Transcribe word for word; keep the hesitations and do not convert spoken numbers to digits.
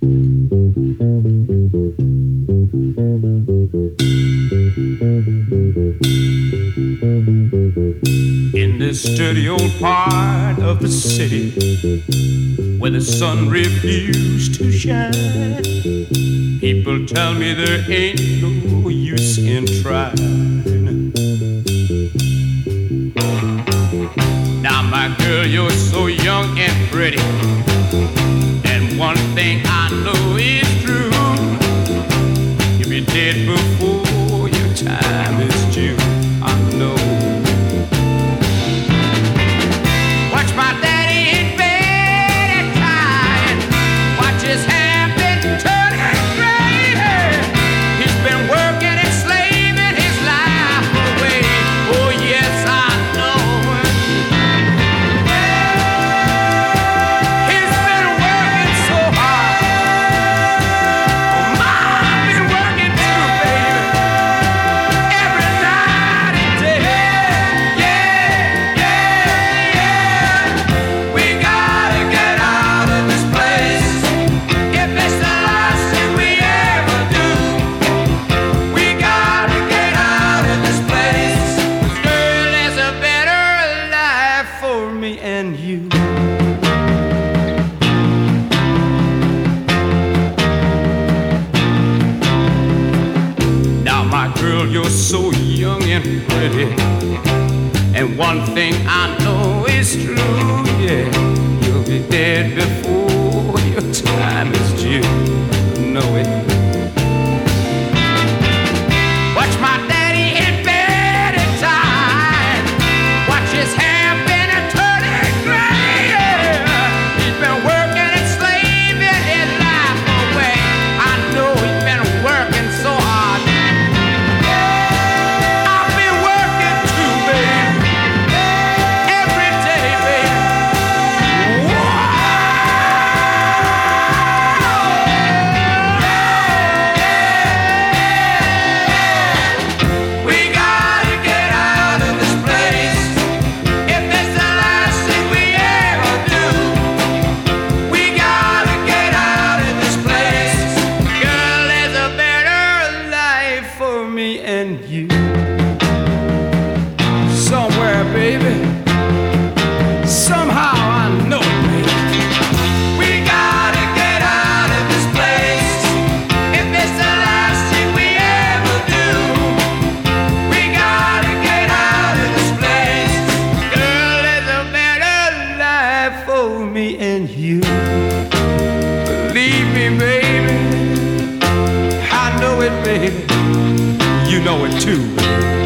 In this dirty old part of the city where the sun refused to shine, people tell me there ain't no use in trying. Now my girl, you're so young and pretty, and one thing I know is true: you'll be dead before your time is due. I know. Watch my daddy in bed at night, watch his hair been turning gray. He's been working and slaving his life away. Oh yes, I know. He's been working so hard. I've been working too, baby, every night and day. Yeah, yeah, yeah. We gotta get out of this place. If it's the last thing we ever do, we gotta get out of this place. 'Cause girl, there's a better life for me and you. Now my girl, you're so young and pretty, and one thing I know is true, yeah, you'll be dead before your time is due. Know it. Watch my daddy in bed at time, watch his hair been a turning gray. He's been working and slaving his life away. I know he's been working so hard. I've been working too, baby, every day, baby. We gotta get out of this place. If it's the last thing we ever do, we gotta get out of this place. Girl, there's a better life for me and you. Somewhere, baby. Somehow I know it, baby. We gotta get out of this place. If it's the last thing we ever do, we gotta get out of this place. Girl, there's a better life for me and you. Believe me, baby, I know it, baby. You know it too.